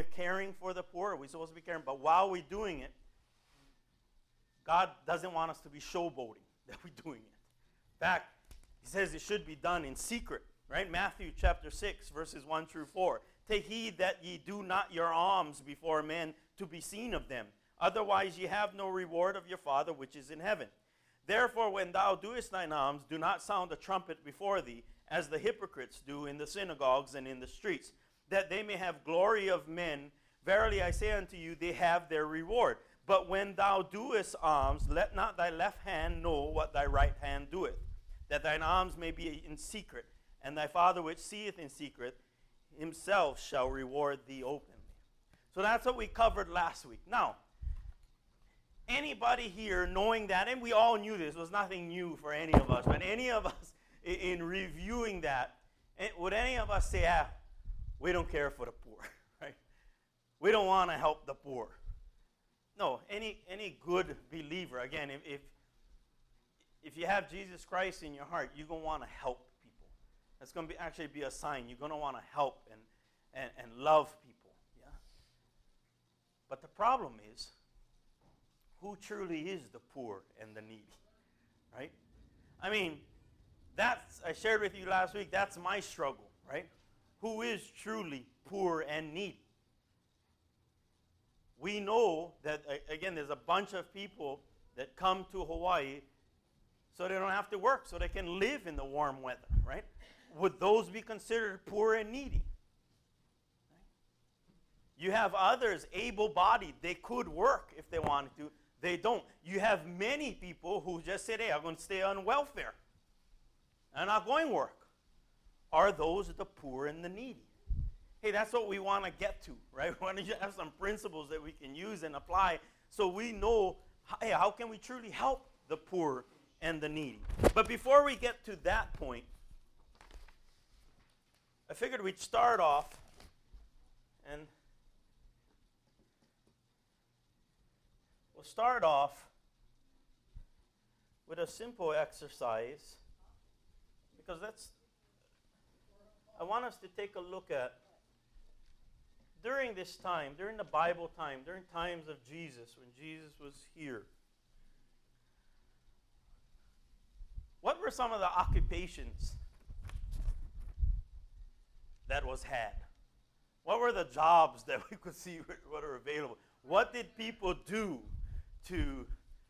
caring for the poor? We're supposed to be caring. But while we're doing it, God doesn't want us to be showboating that we're doing it. In fact, he says it should be done in secret, right? Matthew chapter 6, verses 1 through 4. Take heed that ye do not your alms before men to be seen of them. Otherwise ye have no reward of your Father which is in heaven. Therefore when thou doest thine alms, do not sound a trumpet before thee, as the hypocrites do in the synagogues and in the streets, that they may have glory of men. Verily I say unto you, they have their reward. But when thou doest alms, let not thy left hand know what thy right hand doeth, that thine alms may be in secret, and thy Father which seeth in secret himself shall reward thee openly. So that's what we covered last week. Now, anybody here knowing that, and we all knew this, was nothing new for any of us, but any of us in reviewing that, would any of us say, we don't care for the poor, right? We don't want to help the poor. No, any good believer, again, if you have Jesus Christ in your heart, you're going to want to help people. That's going to actually be a sign. You're going to want to help and love people. Yeah. But the problem is, who truly is the poor and the needy, right? I mean, I shared with you last week, that's my struggle, right? Who is truly poor and needy? We know that, again, there's a bunch of people that come to Hawaii so they don't have to work, so they can live in the warm weather, right? Would those be considered poor and needy? You have others, able-bodied. They could work if they wanted to. They don't. You have many people who just said, hey, I'm going to stay on welfare. I'm not going to work. Are those the poor and the needy? Hey, that's what we want to get to, right? We want to have some principles that we can use and apply so we know, hey, how can we truly help the poor and the needy? But before we get to that point, I figured we'd start off and we'll start off with a simple exercise because I want us to take a look at during this time, during the Bible time, during times of Jesus, when Jesus was here, what were some of the occupations that was had? What were the jobs that we could see what are available? What did people do to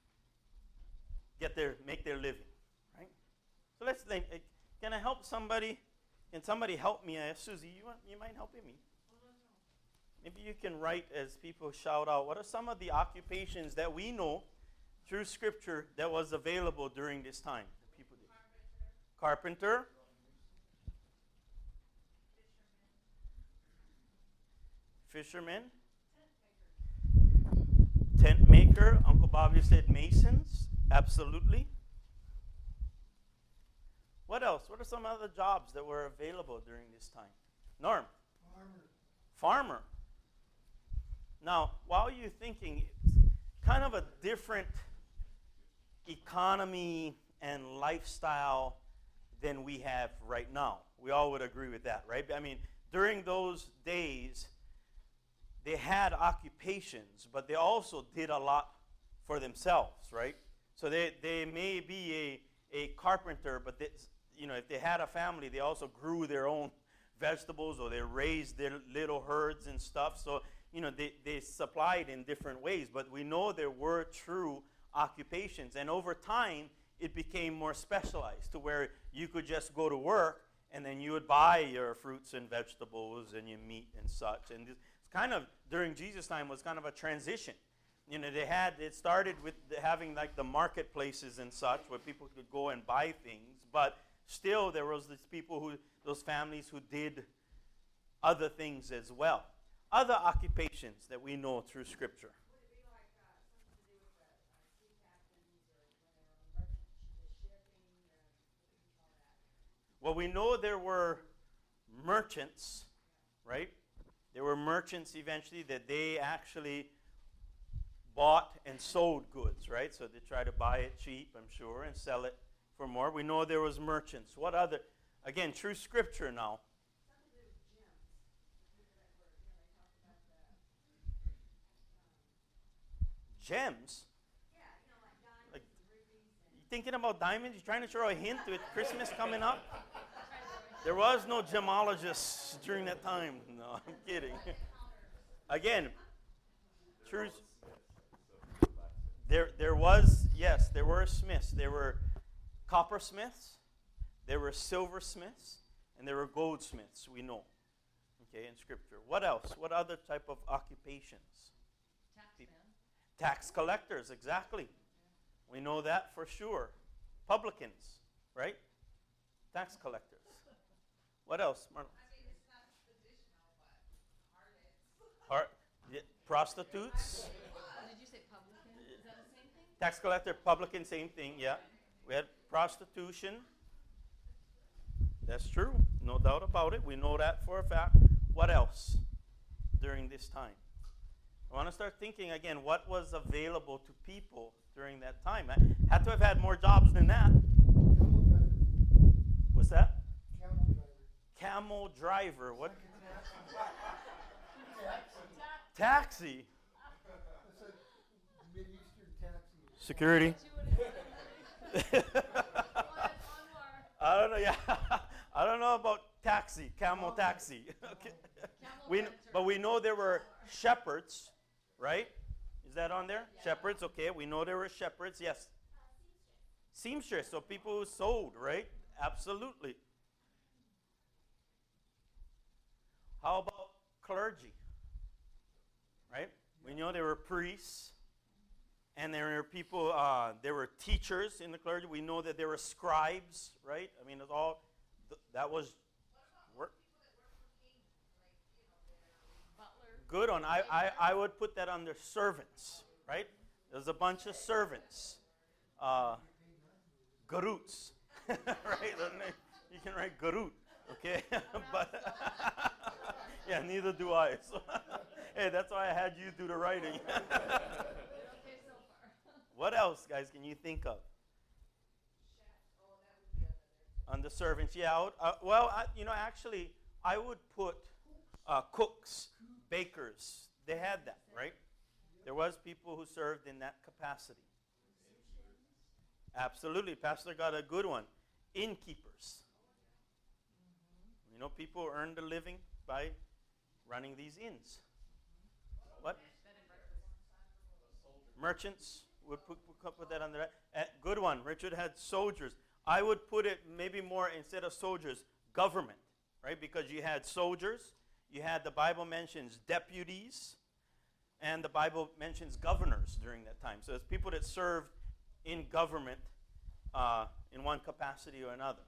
make their living? Right? So let's think. Can I help somebody? Can somebody help me? Susie, you mind helping me? Maybe you can write as people shout out. What are some of the occupations that we know through Scripture that was available during this time? That people did? Carpenter. Fisherman. Tent maker. Uncle Bobby said masons. Absolutely. What else? What are some other jobs that were available during this time? Norm. Farmer. Now, while you're thinking, it's kind of a different economy and lifestyle than we have right now. We all would agree with that, right? I mean, during those days, they had occupations, but they also did a lot for themselves, right? So they may be a carpenter, but if they had a family, they also grew their own vegetables or they raised their little herds and stuff. So, they supplied in different ways. But we know there were true occupations. And over time, it became more specialized to where you could just go to work and then you would buy your fruits and vegetables and your meat and such. And it's kind of, during Jesus' time, was kind of a transition. It started with having like the marketplaces and such where people could go and buy things. But still, there was those families who did other things as well. Other occupations that we know through Scripture. Would it be like something to do with the sea captains or when they were on the shipping, what do you call that? Well, we know there were merchants, right? There were merchants eventually that they actually bought and sold goods, right? So they try to buy it cheap, I'm sure, and sell it for more. We know there was merchants. What other? Again, true Scripture now. Gems? Yeah, you know, like diamonds Like, and rubies and. you thinking about diamonds? You trying to throw a hint with Christmas coming up? There was no gemologists during that time. No, I'm kidding. Again, truth. There was, yes, there were smiths. There were coppersmiths, there were silversmiths, and there were goldsmiths, we know. Okay, in Scripture. What else? What other type of occupations? Tax collectors, exactly. We know that for sure. Publicans, right? Tax collectors. What else, Marlon? I mean, it's not traditional, but harlots. Prostitutes. Did you say publican? Is that the same thing? Tax collector, publican, same thing, yeah. We had prostitution. That's true, no doubt about it. We know that for a fact. What else during this time? I want to start thinking again, what was available to people during that time? I had to have had more jobs than that. Camel driver. What's that? Camel driver. Camel driver. What? Taxi. Taxi. That's a Mideastern taxi. Security. I don't know. Yeah, I don't know about taxi, camel taxi. Okay. But we know there were shepherds, right? Is that on there? Yeah. Shepherds. Okay, we know there were shepherds. Yes. Seamstress. So people who sewed, right? Absolutely. How about clergy? Right? We know there were priests. And there were people, there were teachers in the clergy. We know that there were scribes, right? I mean, it's all, that was work. Butler. Good on. I would put that under servants, right? There's a bunch of servants. Garuts, right? You can write garut, okay? But, yeah, neither do I. So, hey, that's why I had you do the writing. What else, guys, can you think of? On the servants, yeah. Actually, I would put cooks, bakers. They had that, right? There was people who served in that capacity. Absolutely. Pastor got a good one. Innkeepers. You know, people earned a living by running these inns. What? Merchants. We'll put that under that. Good one. Richard had soldiers. I would put it maybe more, instead of soldiers, government, right? Because you had soldiers, you had, the Bible mentions deputies, and the Bible mentions governors during that time. So it's people that served in government in one capacity or another.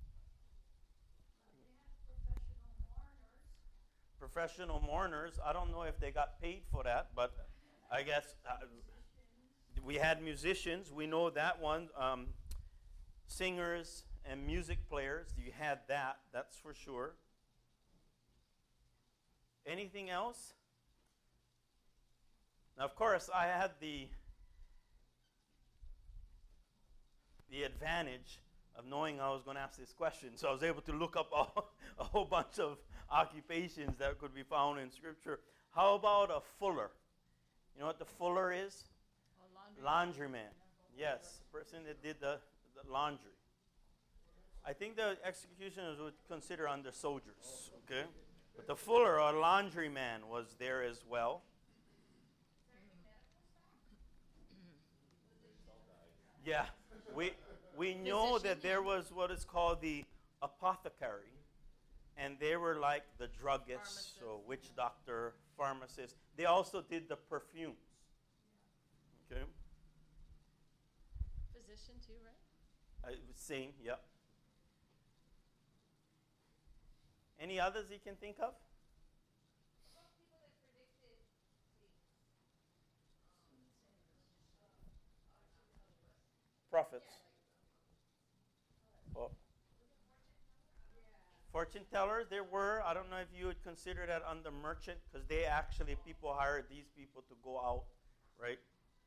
Professional mourners. I don't know if they got paid for that, but I guess... we had musicians, we know that one. Singers and music players, you had that, that's for sure. Anything else? Now, of course, I had the advantage of knowing I was going to ask this question, so I was able to look up a whole bunch of occupations that could be found in Scripture. How about a fuller? You know what the fuller is? Laundryman. Yes, person that did the laundry. I think the executioners would consider under soldiers, okay? But the fuller or laundryman was there as well. Yeah, we know that there was what is called the apothecary, and they were like the druggists, so witch doctor, pharmacist. They also did the perfumes. Okay. Physician too, right? Same, yep. Any others you can think of? Prophets. Well, fortune tellers, there were. I don't know if you would consider that under merchant, because they actually, people hired these people to go out, right?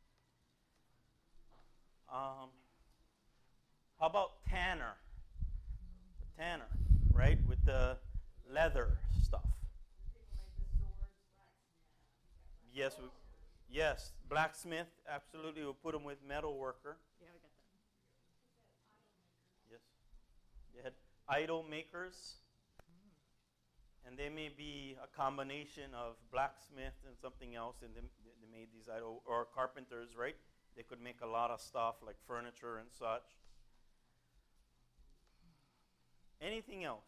How about tanner? The tanner, right? With the leather stuff. Yes, Yes, blacksmith, absolutely. We'll put them with metal worker. Yeah, we got that. Yes. They had idol makers. And they may be a combination of blacksmith and something else, and they made these idol, or carpenters, right? They could make a lot of stuff like furniture and such. Anything else?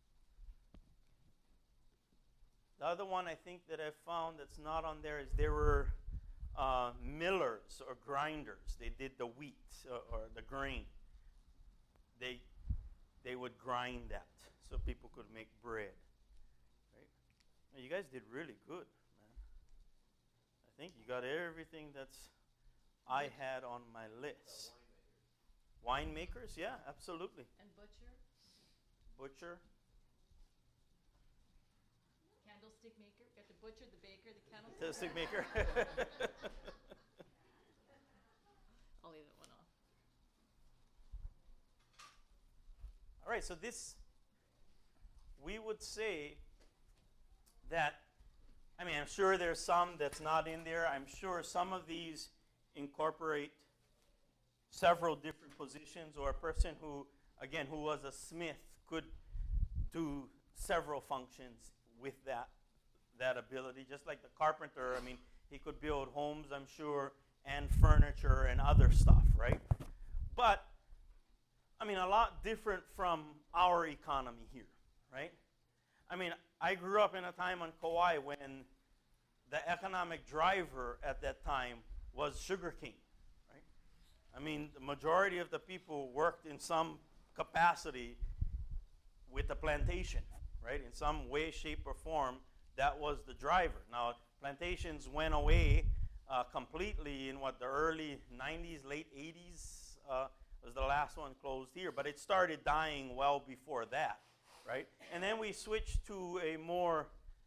The other one I think that I found that's not on there is there were millers or grinders. They did the wheat or the grain. They would grind that so people could make bread. You guys did really good, man. I think you got everything that's I had on my list. Winemakers, yeah, absolutely. And butcher, Butcher, candlestick maker. Got the butcher, the baker, the candlestick. the stick maker. I'll leave that one off. All right, so this, we would say that, I mean, I'm sure there's some that's not in there. I'm sure some of these incorporate several different positions, or a person who, again, who was a smith could do several functions with that ability. Just like the carpenter, I mean, he could build homes, I'm sure, and furniture and other stuff, right? But, I mean, a lot different from our economy here, right? I mean, I grew up in a time on Kauai when the economic driver at that time was sugarcane, right? I mean, the majority of the people worked in some capacity with the plantation, right? In some way, shape, or form, that was the driver. Now, plantations went away completely in the early 90s, late 80s was the last one closed here, but it started dying well before that, right? And then we switched to a more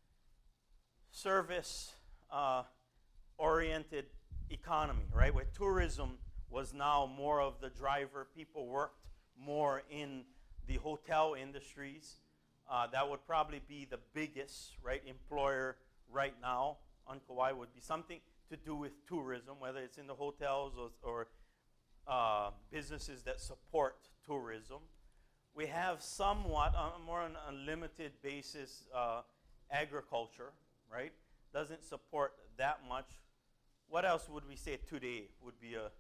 service-oriented economy, right? Where tourism was now more of the driver. People worked more in the hotel industries. That would probably be the biggest, right, employer right now on Kauai would be something to do with tourism, whether it's in the hotels or businesses that support tourism. We have somewhat, more on a limited basis, agriculture, right? Doesn't support that much. What else would we say today would be a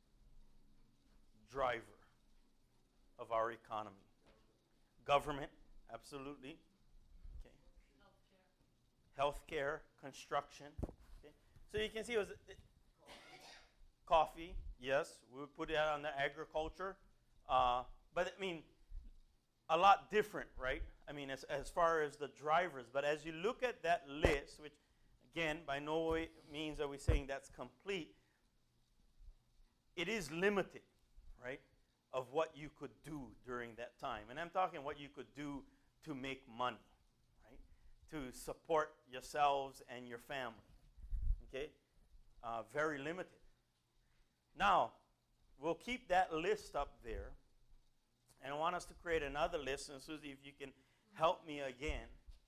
driver of our economy? Government, absolutely. Okay. Healthcare, construction. Okay. So you can see it was coffee. Yes, we would put that on the agriculture. But I mean, a lot different, right? I mean, as far as the drivers. But as you look at that list, which, again, by no way means are we saying that's complete, it is limited, right, of what you could do during that time. And I'm talking what you could do to make money, right, to support yourselves and your family, okay? Very limited. Now, we'll keep that list up there. And I want us to create another list. And Susie, if you can help me again.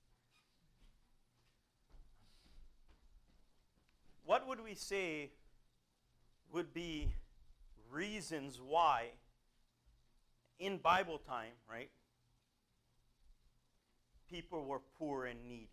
What would we say would be reasons why in Bible time, right, people were poor and needy?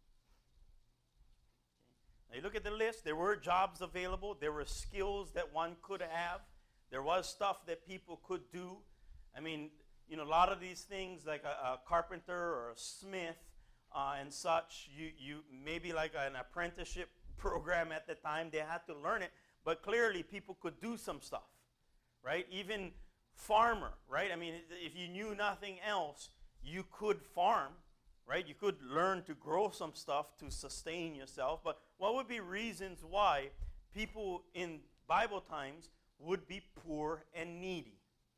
Now you look at the list, there were jobs available, there were skills that one could have, there was stuff that people could do. I mean, you know, a lot of these things like a carpenter or a smith and such, you maybe like an apprenticeship program at the time, they had to learn it, but clearly people could do some stuff, right? Even farmer, right? I mean, if you knew nothing else, you could farm, right? You could learn to grow some stuff to sustain yourself, but what would be reasons why people in Bible times would be poor and needy?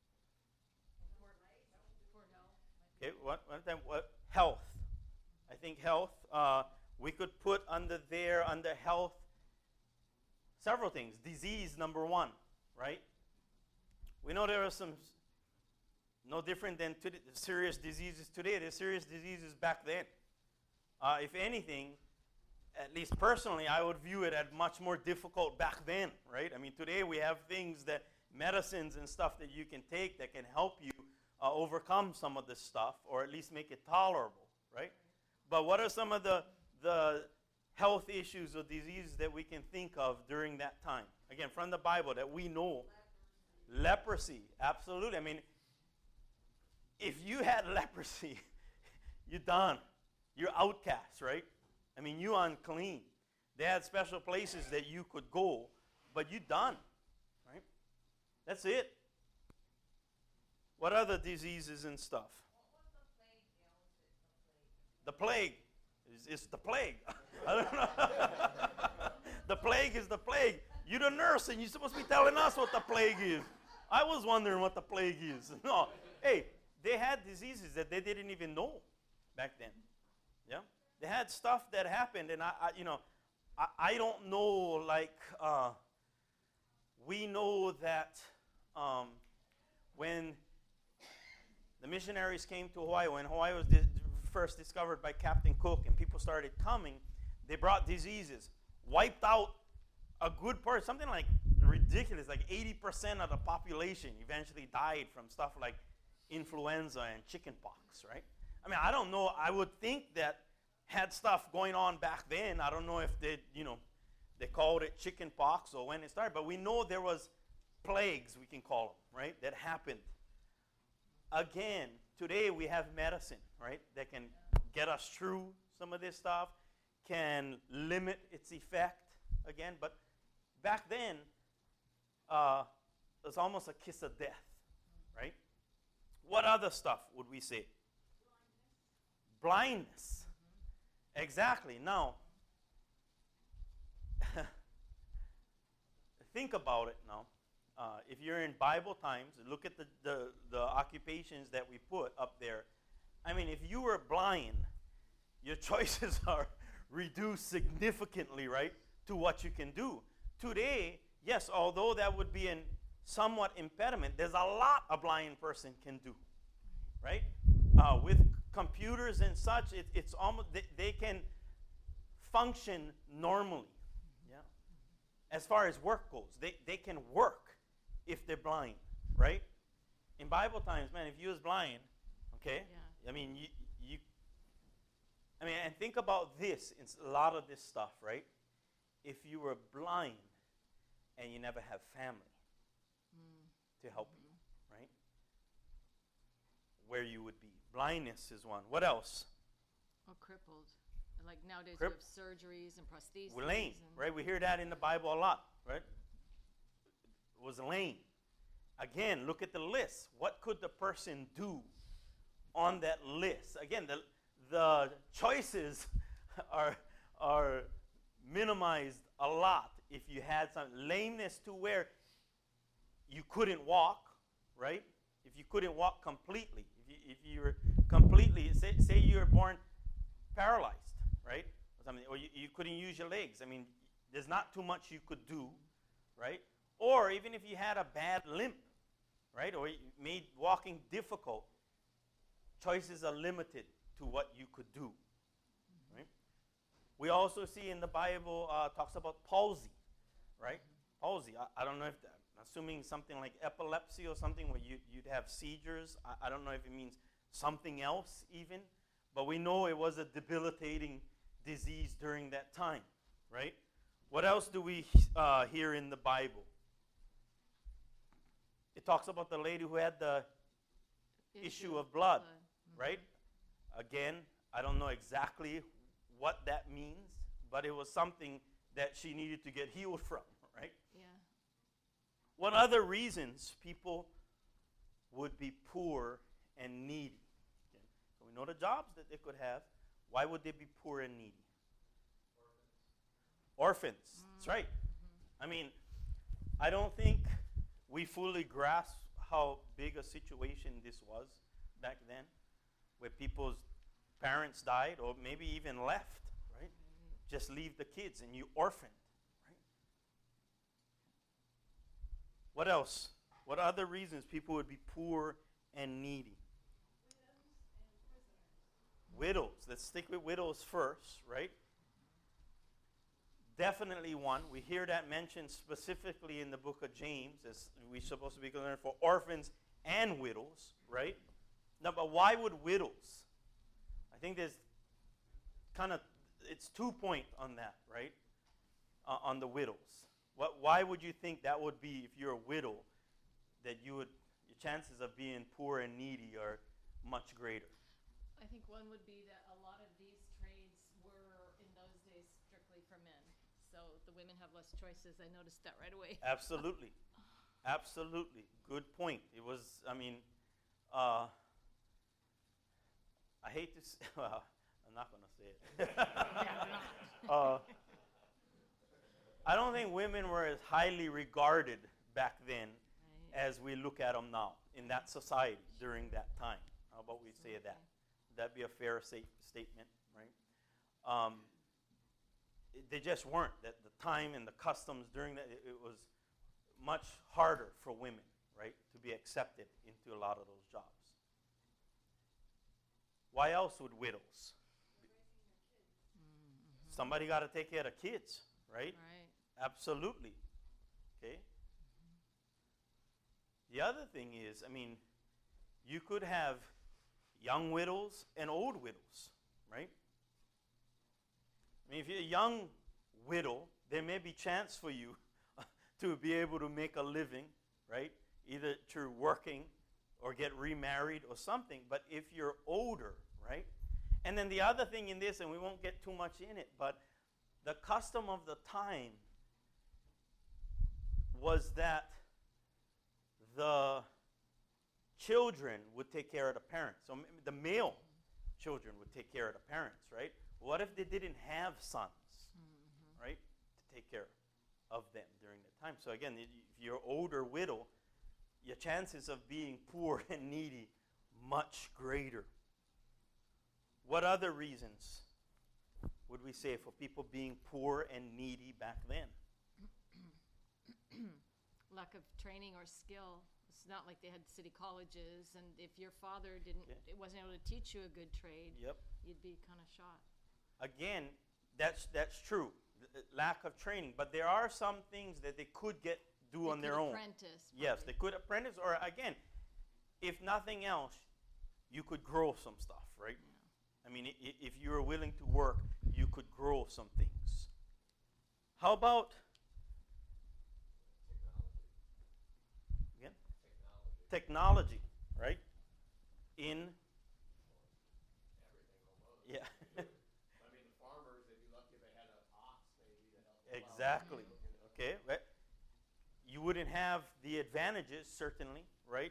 Okay, what health? I think health, we could put under health, several things. Disease, number one, right? We know there are some, no different than serious diseases today. There's serious diseases back then. If anything, at least personally, I would view it as much more difficult back then, right? I mean, today we have things that, medicines and stuff that you can take that can help you overcome some of this stuff, or at least make it tolerable, right? But what are some of the health issues or diseases that we can think of during that time? Again, from the Bible that we know. Leprosy, absolutely. I mean, if you had leprosy, you're done. You're outcast, right? I mean, you unclean. They had special places that you could go, but you done, right? That's it. What other diseases and stuff? The plague. It's the plague. I don't know. The plague is the plague. You're the nurse, and you're supposed to be telling us what the plague is. I was wondering what the plague is. No. Hey, they had diseases that they didn't even know back then. Yeah? They had stuff that happened, and I don't know, like, we know that when the missionaries came to Hawaii, when Hawaii was first discovered by Captain Cook and people started coming, they brought diseases, wiped out a good part, something like ridiculous, like 80% of the population eventually died from stuff like influenza and chicken pox, right? I mean, I don't know. I would think that had stuff going on back then. I don't know if they called it chicken pox or when it started, but we know there was plagues, we can call them, right, that happened. Again, today we have medicine, right, that can get us through some of this stuff, can limit its effect again. But back then, it was almost a kiss of death, right? What other stuff would we say? Blindness. Exactly. Now, think about it now. If you're in Bible times, look at the occupations that we put up there. I mean, if you were blind, your choices are reduced significantly, right, to what you can do. Today, yes, although that would be a somewhat impediment, there's a lot a blind person can do, right? With computers and such, it's almost, they can function normally, yeah. As far as work goes, they can work if they're blind, right? In Bible times, man, if you was blind, okay, Yeah. I mean, and think about this, it's a lot of this stuff, right? If you were blind and you never have family to help you, right? Where you would be. Blindness is one. What else? Or crippled. Like nowadays we have surgeries and prostheses. We're lame, and right? We hear that in the Bible a lot, right? Was lame. Again, look at the list. What could the person do on that list? Again, the choices are minimized a lot if you had some lameness to where you couldn't walk, right? If you couldn't walk completely, if you were completely, say you were born paralyzed, right? Or something, or you couldn't use your legs. I mean, there's not too much you could do, right? Or even if you had a bad limp, right? Or it made walking difficult, choices are limited to what you could do, right? We also see in the Bible talks about palsy, right? Palsy. I don't know if I'm assuming something like epilepsy or something where you'd have seizures. I don't know if it means something else even, but we know it was a debilitating disease during that time, right? What else do we hear in the Bible? It talks about the lady who had the issue of blood, right? Again, I don't know exactly what that means, but it was something that she needed to get healed from, right? Yeah. What other reasons people would be poor and needy? Okay. So we know the jobs that they could have. Why would they be poor and needy? Orphans. That's right. I mean, I don't think we fully grasp how big a situation this was back then, where people's parents died or maybe even left, right? Just leave the kids and you orphaned, right? What else? What other reasons people would be poor and needy? Widows. Let's stick with widows first, right? definitely one. We hear that mentioned specifically in the book of James, as we're supposed to be concerned for orphans and widows, right? Now, but why would widows? I think there's it's 2 points on that, right? On the widows. Why would you think that would be if you're a widow, that your chances of being poor and needy are much greater? I think one would be that a lot of these trades were in those days strictly for men. So the women have less choices. I noticed that right away. Absolutely. Absolutely. Good point. It was, I hate to say, well, I'm not going to say it. I don't think women were as highly regarded back then as we look at them now in that society during that time. How about we say that? Would that be a fair statement, right? They just weren't. That the time and the customs during that, it was much harder for women, right, to be accepted into a lot of those jobs. Why else would widows? Somebody got to take care of the kids, right? Right. Absolutely. Okay. The other thing is, you could have young widows and old widows, right? If you're a young widow, there may be chance for you to be able to make a living, right? Either through working or get remarried or something. But if you're older, right? And then the other thing in this, and we won't get too much in it, but the custom of the time was that the children would take care of the parents. So the male children would take care of the parents, right? What if they didn't have sons, right, to take care of them during that time? So again, if you're an older widow, your chances of being poor and needy much greater. What other reasons would we say for people being poor and needy back then? Lack of training or skill. It's not like they had city colleges, and if your father it wasn't able to teach you a good trade, you'd be kind of shot. Again, that's true. Lack of training, but there are some things that they could do on their own. Apprentice. Yes, they could apprentice, or again, if nothing else, you could grow some stuff, right? Yeah. If you were willing to work, you could grow some things. How about technology, right? In yeah. The farmers, they'd be lucky if they had an ox maybe to help them out. Exactly. Okay. Right. You wouldn't have the advantages, certainly, right?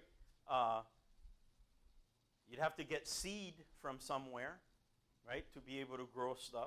You'd have to get seed from somewhere, right, to be able to grow stuff.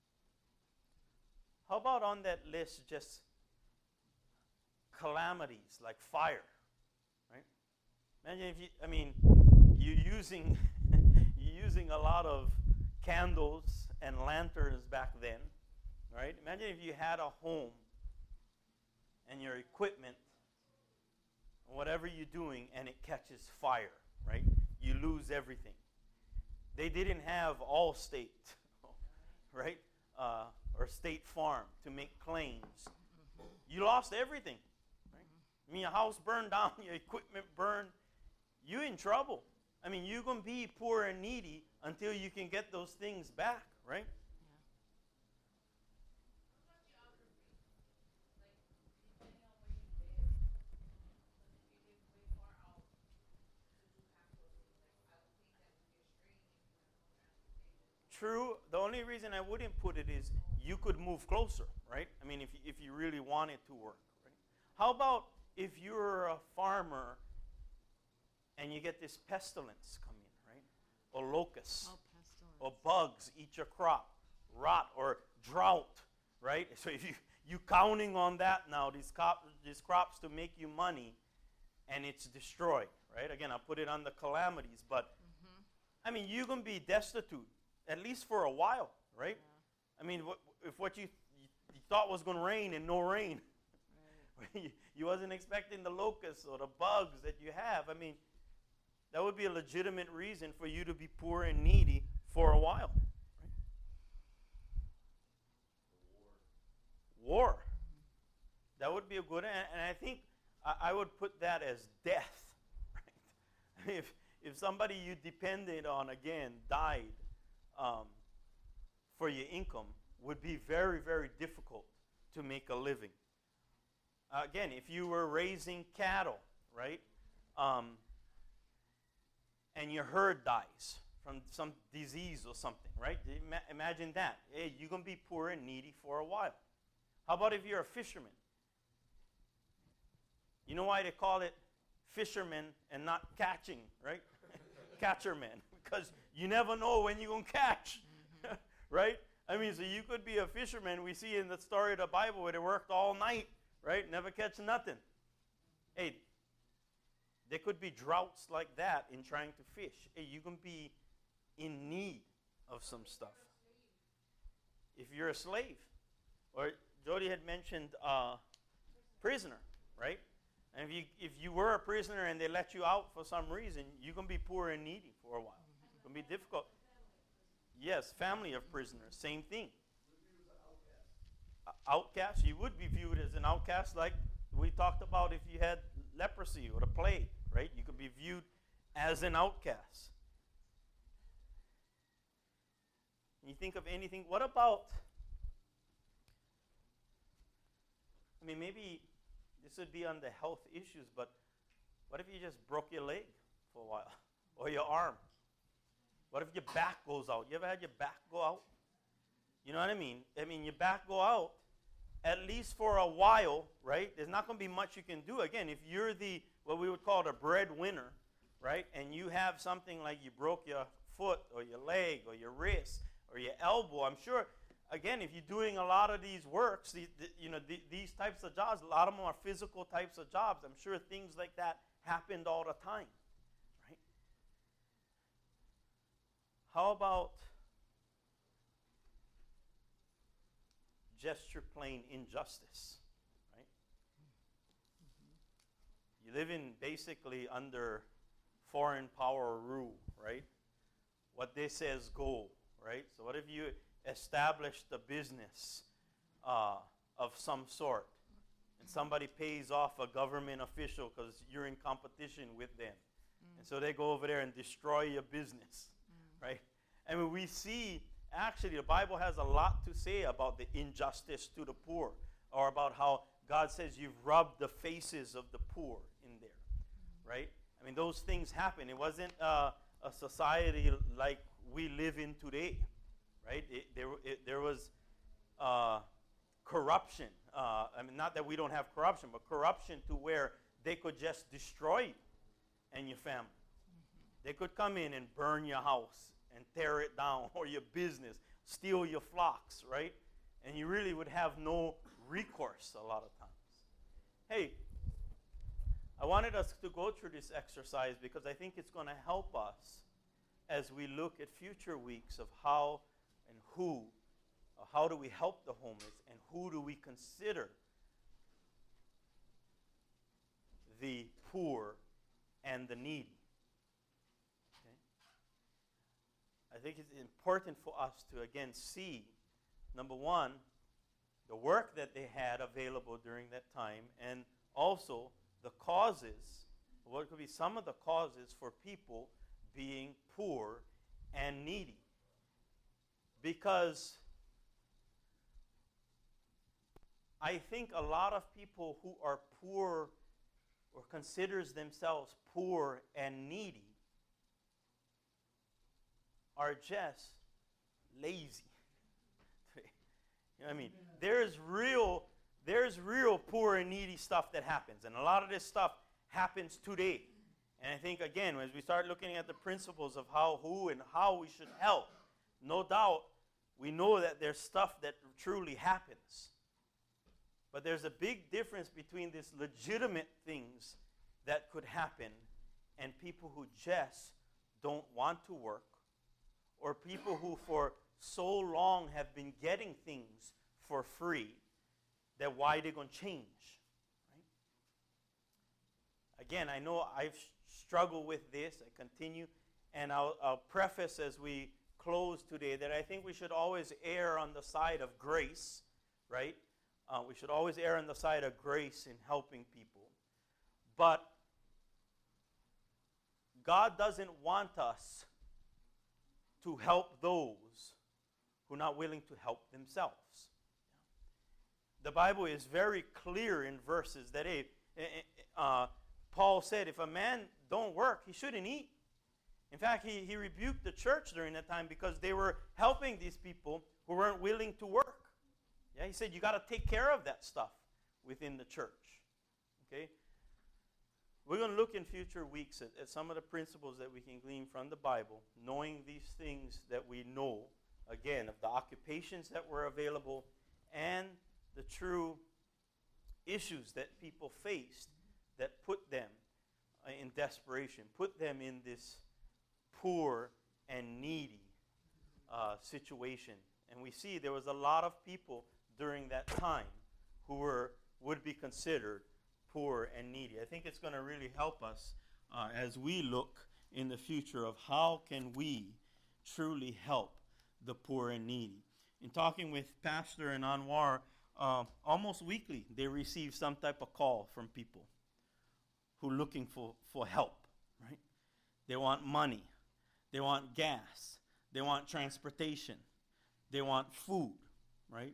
How about on that list just calamities like fire, right? Imagine if you're using a lot of candles and lanterns back then, right? Imagine if you had a home and your equipment, whatever you're doing, and it catches fire, right? You lose everything. They didn't have Allstate, right? Or State Farm to make claims. You lost everything, right? Your house burned down, your equipment burned. You're in trouble. You're going to be poor and needy until you can get those things back, right? True. The only reason I wouldn't put it is you could move closer, right? If you really wanted to work, right? How about if you're a farmer and you get this pestilence come in, right? Or locusts, or bugs eat your crop, rot or drought, right? So if you counting on that now, these crops to make you money, and it's destroyed, right? Again, I'll put it on the calamities, but you're going to be destitute. At least for a while, right? Yeah. If what you thought was going to rain and no rain, right. You wasn't expecting the locusts or the bugs that you have. That would be a legitimate reason for you to be poor and needy for a while. Right? be a good, and I think I would put that as death. Right? If somebody you depended on, again, died for your income, would be very, very difficult to make a living. Again, if you were raising cattle, right, and your herd dies from some disease or something, right? Imagine that. Hey, you're going to be poor and needy for a while. How about if you're a fisherman? You know why they call it fisherman and not catching, right? Catcherman, because you never know when you're going to catch, right? I mean, so you could be a fisherman. We see in the story of the Bible where they worked all night, right? Never catch nothing. Hey, there could be droughts like that in trying to fish. Hey, you can be in need of some stuff. If you're a slave. Or Jody had mentioned prisoner, right? And if you were a prisoner and they let you out for some reason, you can be poor and needy for a while. It can be difficult. Yes, family of prisoners, same thing. Outcast, you would be viewed as an outcast, like we talked about if you had leprosy or the plague, right? You could be viewed as an outcast. You think of anything, what about, I mean, maybe this would be under health issues, but what if you just broke your leg for a while, or your arm? What if your back goes out? You ever had your back go out? You know what I mean? I mean, your back go out, at least for a while, right? There's not going to be much you can do. Again, if you're the, what we would call the breadwinner, right, and you have something like you broke your foot or your leg or your wrist or your elbow, I'm sure, again, if you're doing a lot of these works, these types of jobs, a lot of them are physical types of jobs. I'm sure things like that happened all the time, right? How about just your plain injustice, right? You live in basically under foreign power rule, right? What they say is go, right? So what if you established a business of some sort and somebody pays off a government official because you're in competition with them. And so they go over there and destroy your business, right? I mean, we see, actually, the Bible has a lot to say about the injustice to the poor, or about how God says you've rubbed the faces of the poor in there, right? I mean, those things happen. It wasn't a society like we live in today, right? There was corruption. I mean, not that we don't have corruption, but corruption to where they could just destroy you and your family. They could come in and burn your house and tear it down, or your business, steal your flocks, right? And you really would have no recourse a lot of times. Hey, I wanted us to go through this exercise because I think it's going to help us as we look at future weeks of how and who, how do we help the homeless, and who do we consider the poor and the needy. Okay? I think it's important for us to, again, see, number one, the work that they had available during that time, and also the causes, what could be some of the causes for people being poor and needy. Because I think a lot of people who are poor or considers themselves poor and needy are just lazy. You know what I mean? There's real poor and needy stuff that happens, and a lot of this stuff happens today. And I think, again, as we start looking at the principles of who and how we should help, no doubt we know that there's stuff that truly happens. But there's a big difference between these legitimate things that could happen and people who just don't want to work, or people who for so long have been getting things for free that why they're going to change. Right? Again, I know I've struggled with this. I continue. And I'll preface as we close today that I think we should always err on the side of grace, right? We should always err on the side of grace in helping people. But God doesn't want us to help those who are not willing to help themselves. The Bible is very clear in verses that Paul said, if a man don't work, he shouldn't eat. In fact, he rebuked the church during that time because they were helping these people who weren't willing to work. Yeah, he said, you got to take care of that stuff within the church. Okay? We're going to look in future weeks at some of the principles that we can glean from the Bible, knowing these things that we know, again, of the occupations that were available and the true issues that people faced that put them in desperation, put them in this poor and needy situation. And we see there was a lot of people during that time who would be considered poor and needy. I think it's going to really help us as we look in the future of how can we truly help the poor and needy. In talking with Pastor and Anwar, almost weekly they receive some type of call from people who are looking for help, right? They want money. They want gas. They want transportation. They want food, right?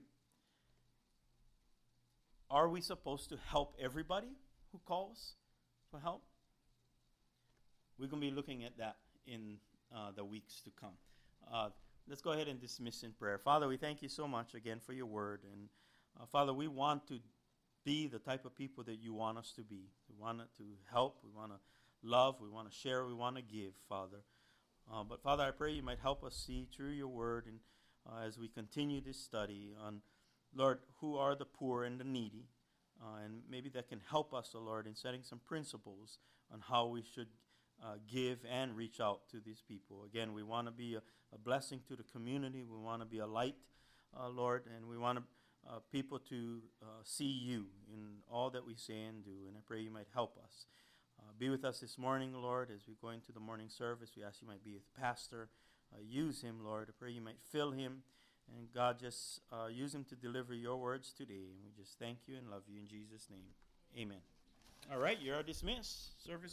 Are we supposed to help everybody who calls for help? We're going to be looking at that in the weeks to come. Let's go ahead and dismiss in prayer. Father, we thank you so much again for your word. And Father, we want to be the type of people that you want us to be. We want to help. We want to love. We want to share. We want to give, Father. But Father, I pray you might help us see through your word and as we continue this study on, Lord, who are the poor and the needy. And maybe that can help us, Lord, in setting some principles on how we should give and reach out to these people. Again, we want to be a blessing to the community. We want to be a light, Lord, and we want people to see you in all that we say and do. And I pray you might help us. Be with us this morning, Lord, as we go into the morning service. We ask you might be with the pastor. Use him, Lord. I pray you might fill him. And God, just use him to deliver your words today. And we just thank you and love you in Jesus' name. Amen. All right, you are dismissed. Service.